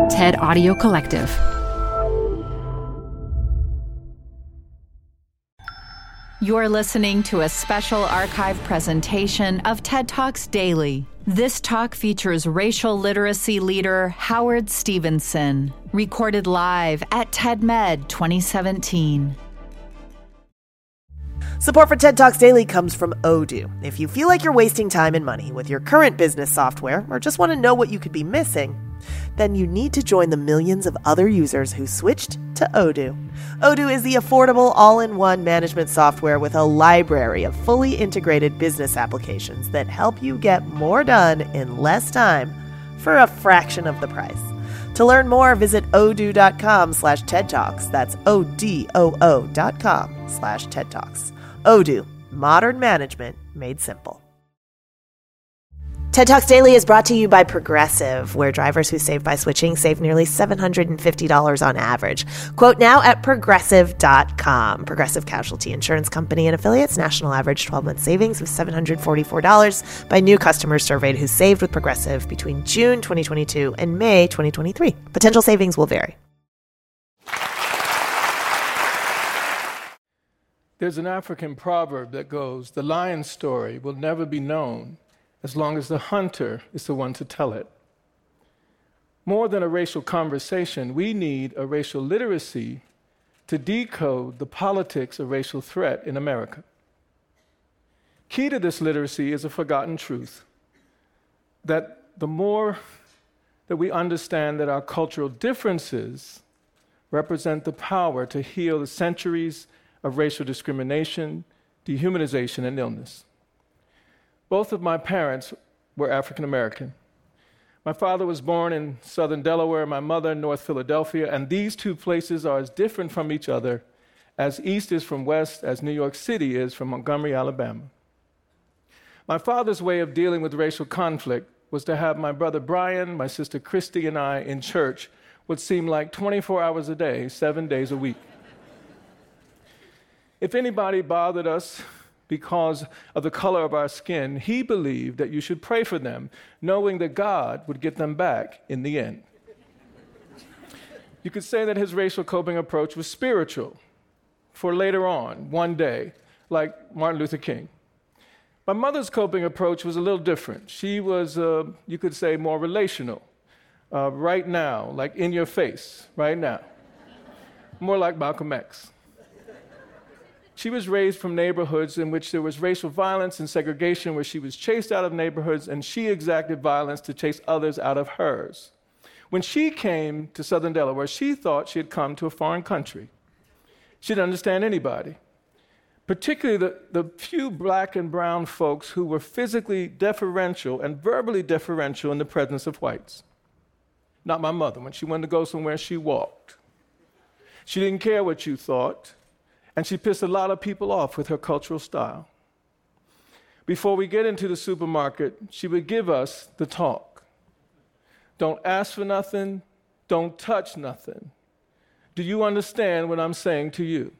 TED Audio Collective. You're listening to a special archive presentation of TED Talks Daily. This talk features racial literacy leader Howard Stevenson, recorded live at TEDMed 2017. Support for TED Talks Daily comes from Odoo. If you feel like you're wasting time and money with your current business software or just want to know what you could be missing, then you need to join the millions of other users who switched to Odoo. Odoo is the affordable all-in-one management software with a library of fully integrated business applications that help you get more done in less time for a fraction of the price. To learn more, visit odoo.com/TED Talks. That's ODOO.com/TED Talks. Odoo, modern management made simple. TED Talks Daily is brought to you by Progressive, where drivers who save by switching save nearly $750 on average. Quote now at Progressive.com. Progressive Casualty Insurance Company and affiliates. National average 12-month savings of $744 by new customers surveyed who saved with Progressive between June 2022 and May 2023. Potential savings will vary. There's an African proverb that goes, "The lion's story will never be known as long as the hunter is the one to tell it." More than a racial conversation, we need a racial literacy to decode the politics of racial threat in America. Key to this literacy is a forgotten truth, that the more that we understand that our cultural differences represent the power to heal the centuries of racial discrimination, dehumanization, and illness. Both of my parents were African American. My father was born in southern Delaware, my mother in North Philadelphia, and these two places are as different from each other as East is from West, as New York City is from Montgomery, Alabama. My father's way of dealing with racial conflict was to have my brother Brian, my sister Christy, and I in church what seemed like 24 hours a day, 7 days a week. If anybody bothered us because of the color of our skin, he believed that you should pray for them, knowing that God would get them back in the end. You could say that his racial coping approach was spiritual, for later on, one day, like Martin Luther King. My mother's coping approach was a little different. She was, you could say, more relational. Right now, like in your face, right now. More like Malcolm X. She was raised from neighborhoods in which there was racial violence and segregation, where she was chased out of neighborhoods and she exacted violence to chase others out of hers. When she came to southern Delaware, she thought she had come to a foreign country. She didn't understand anybody, particularly the few black and brown folks who were physically deferential and verbally deferential in the presence of whites. Not my mother. When she wanted to go somewhere, she walked. She didn't care what you thought. And she pissed a lot of people off with her cultural style. Before we get into the supermarket, she would give us the talk. Don't ask for nothing. Don't touch nothing. Do you understand what I'm saying to you?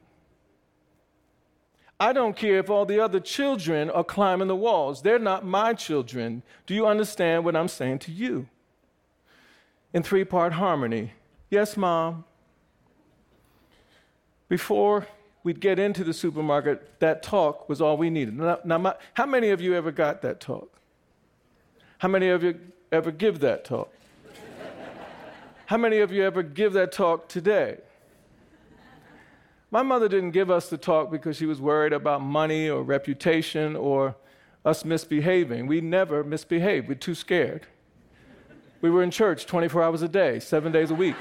I don't care if all the other children are climbing the walls. They're not my children. Do you understand what I'm saying to you? In 3-part harmony. Yes, Mom. Before we'd get into the supermarket, that talk was all we needed. Now, how many of you ever got that talk? How many of you ever give that talk? How many of you ever give that talk today? My mother didn't give us the talk because she was worried about money or reputation or us misbehaving. We never misbehaved. We're too scared. We were in church 24 hours a day, 7 days a week.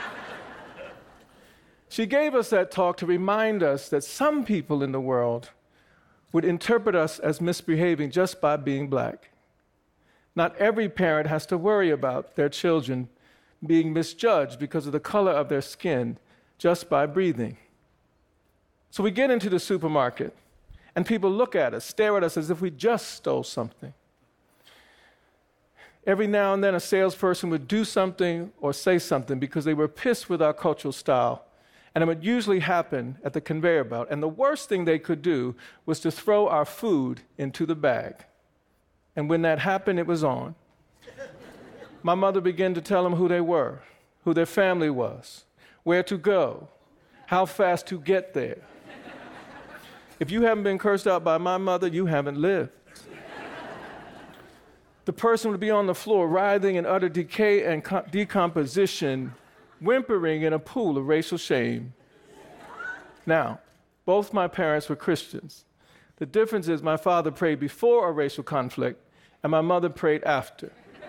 She gave us that talk to remind us that some people in the world would interpret us as misbehaving just by being black. Not every parent has to worry about their children being misjudged because of the color of their skin just by breathing. So we get into the supermarket, and people look at us, stare at us as if we just stole something. Every now and then a salesperson would do something or say something because they were pissed with our cultural style. And it would usually happen at the conveyor belt. And the worst thing they could do was to throw our food into the bag. And when that happened, it was on. My mother began to tell them who they were. who their family was, where to go, how fast to get there. If you haven't been cursed out by my mother, you haven't lived. The person would be on the floor, writhing in utter decay and decomposition, whimpering in a pool of racial shame. Now, both my parents were Christians. The difference is my father prayed before a racial conflict, and my mother prayed after.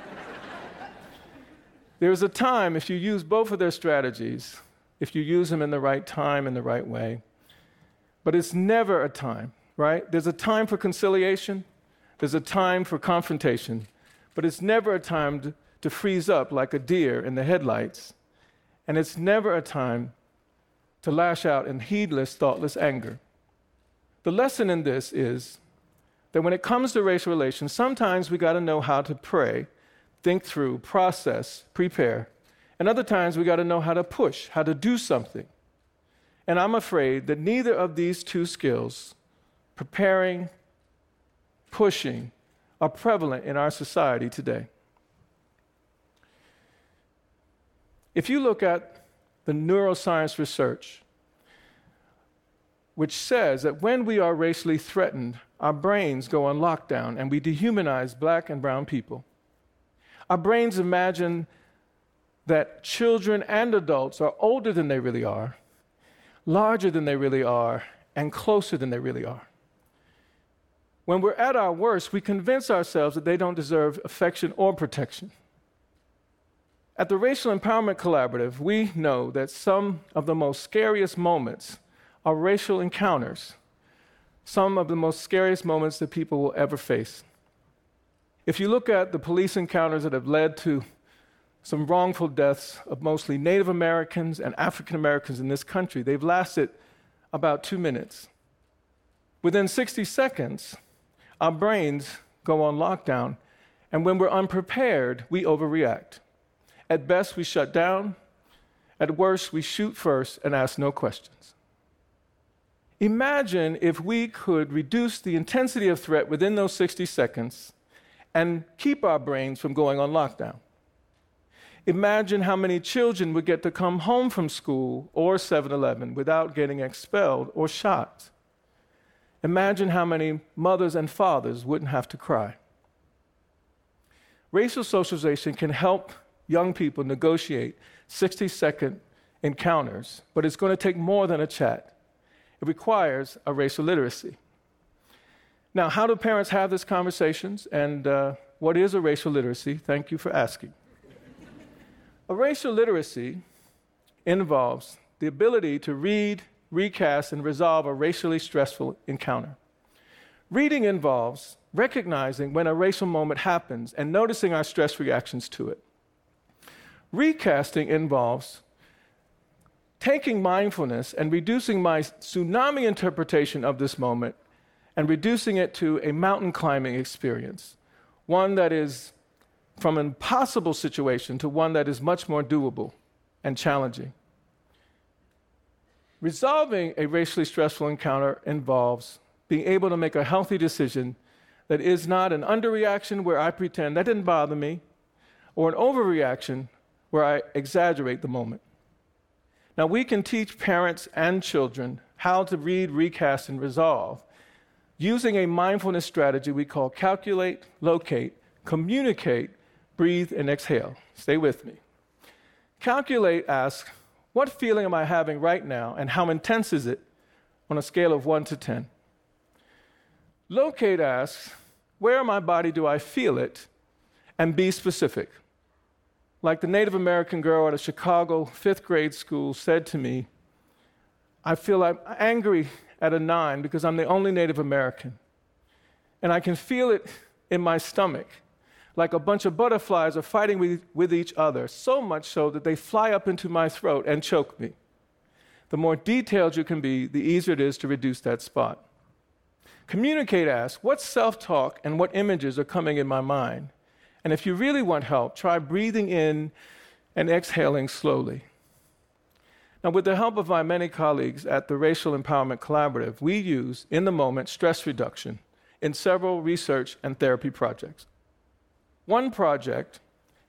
There is a time, if you use both of their strategies, if you use them in the right time, in the right way, but it's never a time, right? There's a time for conciliation, there's a time for confrontation, but it's never a time to freeze up like a deer in the headlights, and it's never a time to lash out in heedless, thoughtless anger. The lesson in this is that when it comes to racial relations, sometimes we got to know how to pray, think through, process, prepare, and other times we got to know how to push, how to do something. And I'm afraid that neither of these two skills, preparing, pushing, are prevalent in our society today. If you look at the neuroscience research, which says that when we are racially threatened, our brains go on lockdown and we dehumanize black and brown people. Our brains imagine that children and adults are older than they really are, larger than they really are, and closer than they really are. When we're at our worst, we convince ourselves that they don't deserve affection or protection. At the Racial Empowerment Collaborative, we know that some of the most scariest moments are racial encounters, some of the most scariest moments that people will ever face. If you look at the police encounters that have led to some wrongful deaths of mostly Native Americans and African Americans in this country, they've lasted about 2 minutes. Within 60 seconds, our brains go on lockdown, and when we're unprepared, we overreact. At best, we shut down. At worst, we shoot first and ask no questions. Imagine if we could reduce the intensity of threat within those 60 seconds and keep our brains from going on lockdown. Imagine how many children would get to come home from school or 7-Eleven without getting expelled or shot. Imagine how many mothers and fathers wouldn't have to cry. Racial socialization can help young people negotiate 60-second encounters, but it's going to take more than a chat. It requires a racial literacy. Now, how do parents have these conversations, and what is a racial literacy? Thank you for asking. A racial literacy involves the ability to read, recast, and resolve a racially stressful encounter. Reading involves recognizing when a racial moment happens and noticing our stress reactions to it. Recasting involves taking mindfulness and reducing my tsunami interpretation of this moment and reducing it to a mountain climbing experience, one that is from an impossible situation to one that is much more doable and challenging. Resolving a racially stressful encounter involves being able to make a healthy decision that is not an underreaction where I pretend that didn't bother me, or an overreaction where I exaggerate the moment. Now, we can teach parents and children how to read, recast, and resolve using a mindfulness strategy we call calculate, locate, communicate, breathe, and exhale. Stay with me. Calculate asks, what feeling am I having right now, and how intense is it on a scale of 1 to 10? Locate asks, where in my body do I feel it, and be specific. Like the Native American girl at a Chicago 5th grade school said to me, I feel I'm angry at a 9 because I'm the only Native American. And I can feel it in my stomach, like a bunch of butterflies are fighting with each other, so much so that they fly up into my throat and choke me. The more detailed you can be, the easier it is to reduce that spot. Communicate asks, what self-talk and what images are coming in my mind? And if you really want help, try breathing in and exhaling slowly. Now, with the help of my many colleagues at the Racial Empowerment Collaborative, we use, in the moment, stress reduction in several research and therapy projects. One project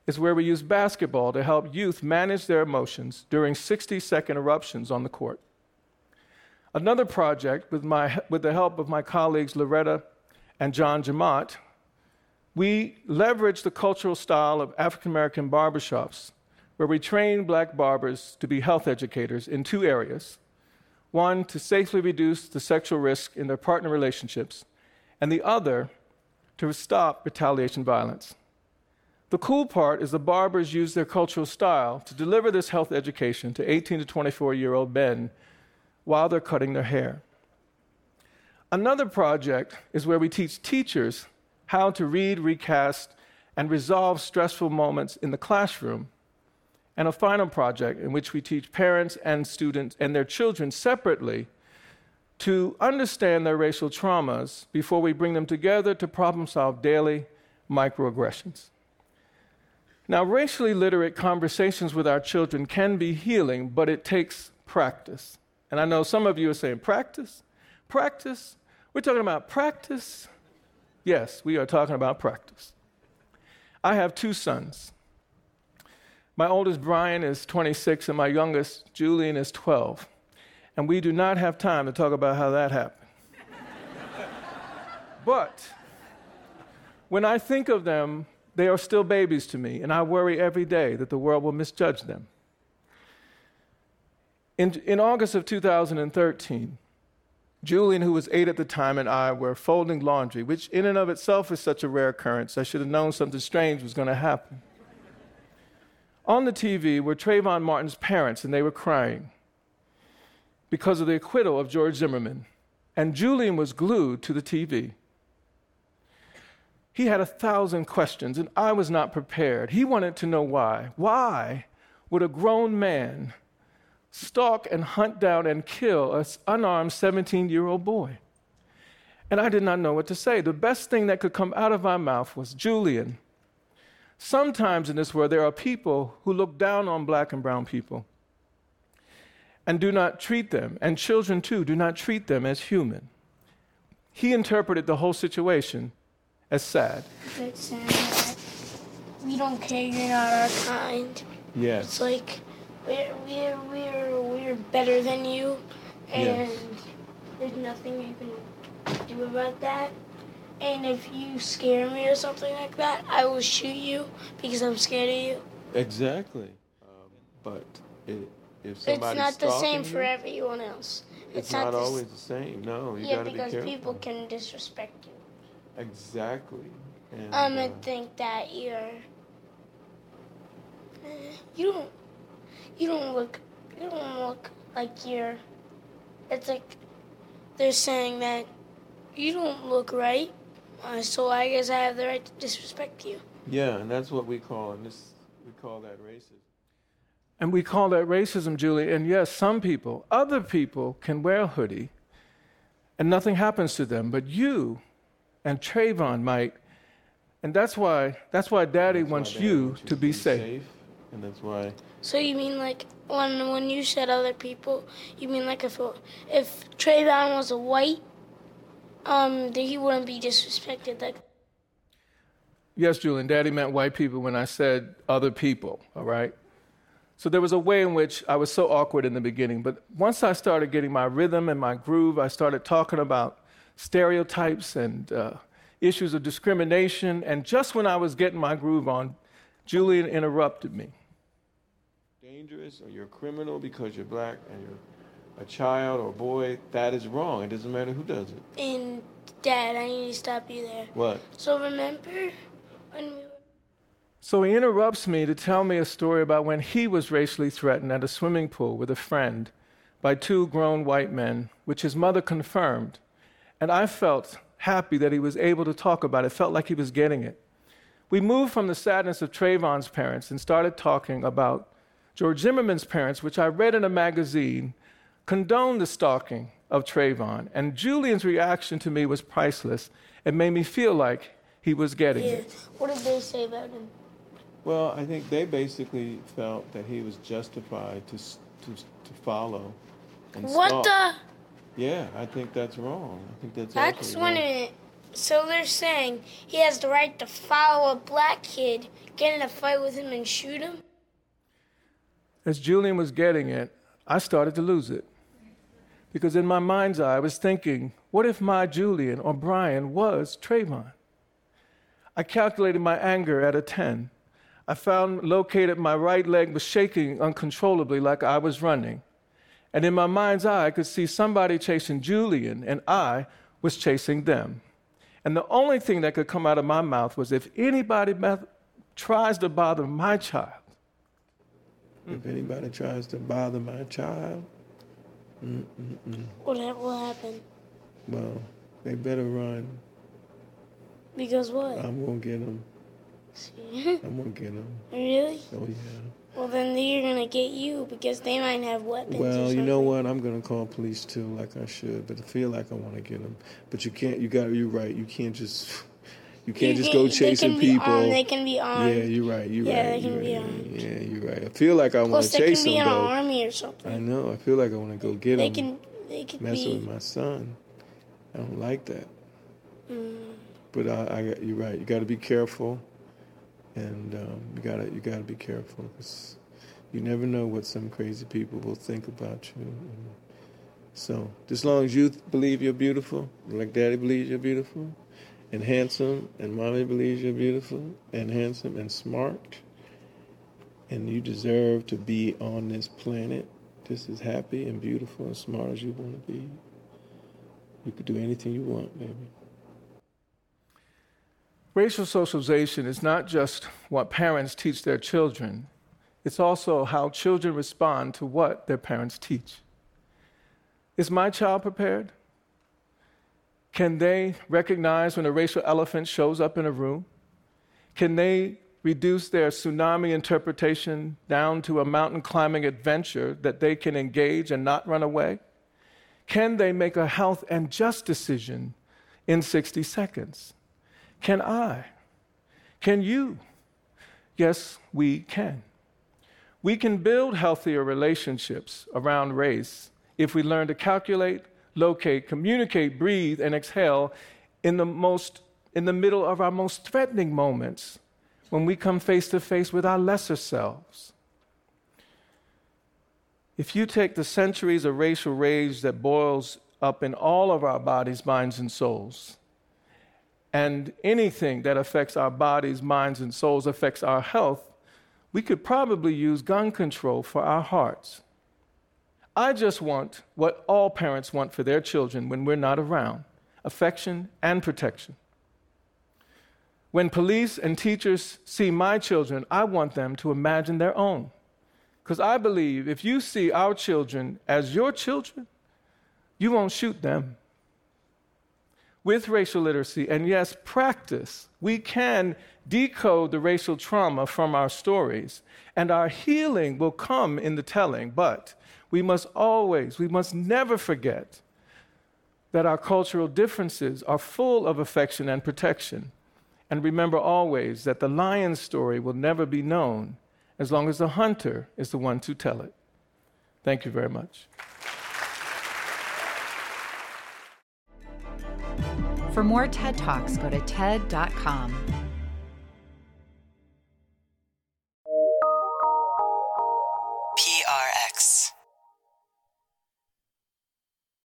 is where we use basketball to help youth manage their emotions during 60-second eruptions on the court. Another project, with the help of my colleagues Loretta and John Jamont, we leverage the cultural style of African-American barbershops, where we train black barbers to be health educators in two areas. One, to safely reduce the sexual risk in their partner relationships, and the other, to stop retaliation violence. The cool part is the barbers use their cultural style to deliver this health education to 18 to 24-year-old men while they're cutting their hair. Another project is where we teach teachers how to read, recast, and resolve stressful moments in the classroom. And a final project in which we teach parents and students and their children separately to understand their racial traumas before we bring them together to problem solve daily microaggressions. Now, racially literate conversations with our children can be healing, but it takes practice. And I know some of you are saying, practice? Practice? We're talking about practice? Yes, we are talking about practice. I have two sons. My oldest, Brian, is 26, and my youngest, Julian, is 12. And we do not have time to talk about how that happened. But when I think of them, they are still babies to me, and I worry every day that the world will misjudge them. In August of 2013, Julian, who was 8 at the time, and I were folding laundry, which in and of itself is such a rare occurrence. I should have known something strange was going to happen. On the TV were Trayvon Martin's parents, and they were crying because of the acquittal of George Zimmerman. And Julian was glued to the TV. He had 1,000 questions, and I was not prepared. He wanted to know why. Why would a grown man stalk and hunt down and kill an unarmed 17-year-old boy? And I did not know what to say. The best thing that could come out of my mouth was, Julian, sometimes in this world there are people who look down on black and brown people and do not treat them, and children too, do not treat them as human. He interpreted the whole situation as sad. It's saying that we don't care, you're not our kind. Yes. It's like we're better than you, and there's nothing you can do about that. And if you scare me or something like that, I will shoot you because I'm scared of you. Exactly. But if somebody's it's not the same you, for everyone else. It's not always the same. No, you gotta be careful. Yeah, because people can disrespect you. Exactly. And, I think that you don't look like you're. It's like they're saying that you don't look right, so I guess I have the right to disrespect you. Yeah, and that's what we call that racism. And we call that racism, Julie. And yes, some people, other people can wear a hoodie and nothing happens to them, but you and Trayvon might. And that's why Daddy wants you to be safe. And that's why. So you mean like when you said other people, you mean like if Trayvon was a white, that he wouldn't be disrespected like. Yes, Julian, Daddy meant white people when I said other people, all right? So there was a way in which I was so awkward in the beginning, but once I started getting my rhythm and my groove, I started talking about stereotypes and issues of discrimination, and just when I was getting my groove on, Julian interrupted me. Dangerous, or you're a criminal because you're black and you're a child or a boy, that is wrong. It doesn't matter who does it. And Dad, I need to stop you there. What? So remember when we were... So he interrupts me to tell me a story about when he was racially threatened at a swimming pool with a friend by 2 grown white men, which his mother confirmed. And I felt happy that he was able to talk about it. Felt like he was getting it. We moved from the sadness of Trayvon's parents and started talking about George Zimmerman's parents, which I read in a magazine, condoned the stalking of Trayvon. And Julian's reaction to me was priceless. It made me feel like he was getting it. What did they say about him? Well, I think they basically felt that he was justified to follow and What stalk. the? Yeah, I think that's wrong. I think that's That's wrong. when So they're saying he has the right to follow a black kid, get in a fight with him, and shoot him? As Julian was getting it, I started to lose it. Because in my mind's eye, I was thinking, what if my Julian or Brian was Trayvon? I calculated my anger at a 10. I located my right leg was shaking uncontrollably like I was running. And in my mind's eye, I could see somebody chasing Julian, and I was chasing them. And the only thing that could come out of my mouth was, if anybody tries to bother my child. If anybody tries to bother my child, What happened? well, they better run. Because what? I'm going to get them. See? I'm going to get them. Really? Oh, yeah. Well, then they're going to get you because they might have weapons. Well, you know what? I'm going to call police too, like I should. But I feel like I want to get them. But you can't. You're right. You can't just go chasing people. They can be armed. Yeah, you're right. They can be armed. Yeah, you're right. I feel like I want to chase them. Plus, they can be in an though. army or something. I know. I feel like I want to go get them. They can messing with my son. I don't like that. But you're right. You got to be careful, and you got to be careful, because you never know what some crazy people will think about you. And so, just as long as you believe you're beautiful, like Daddy believes you're beautiful, and handsome, and Mommy believes you're beautiful, and handsome, and smart, and you deserve to be on this planet just as happy and beautiful and smart as you want to be, you could do anything you want, baby. Racial socialization is not just what parents teach their children. It's also how children respond to what their parents teach. Is my child prepared? Can they recognize when a racial elephant shows up in a room? Can they reduce their tsunami interpretation down to a mountain climbing adventure that they can engage and not run away? Can they make a health and just decision in 60 seconds? Can I? Can you? Yes, we can. We can build healthier relationships around race if we learn to calculate, locate, communicate, breathe, and exhale in the middle of our most threatening moments, when we come face to face with our lesser selves. If you take the centuries of racial rage that boils up in all of our bodies, minds, and souls, and anything that affects our bodies, minds, and souls affects our health, we could probably use gun control for our hearts. I just want what all parents want for their children when we're not around: affection and protection. When police and teachers see my children, I want them to imagine their own. Because I believe if you see our children as your children, you won't shoot them. With racial literacy, and yes, practice, we can decode the racial trauma from our stories, and our healing will come in the telling. But we must never forget that our cultural differences are full of affection and protection. And remember always that the lion's story will never be known as long as the hunter is the one to tell it. Thank you very much. For more TED Talks, go to TED.com.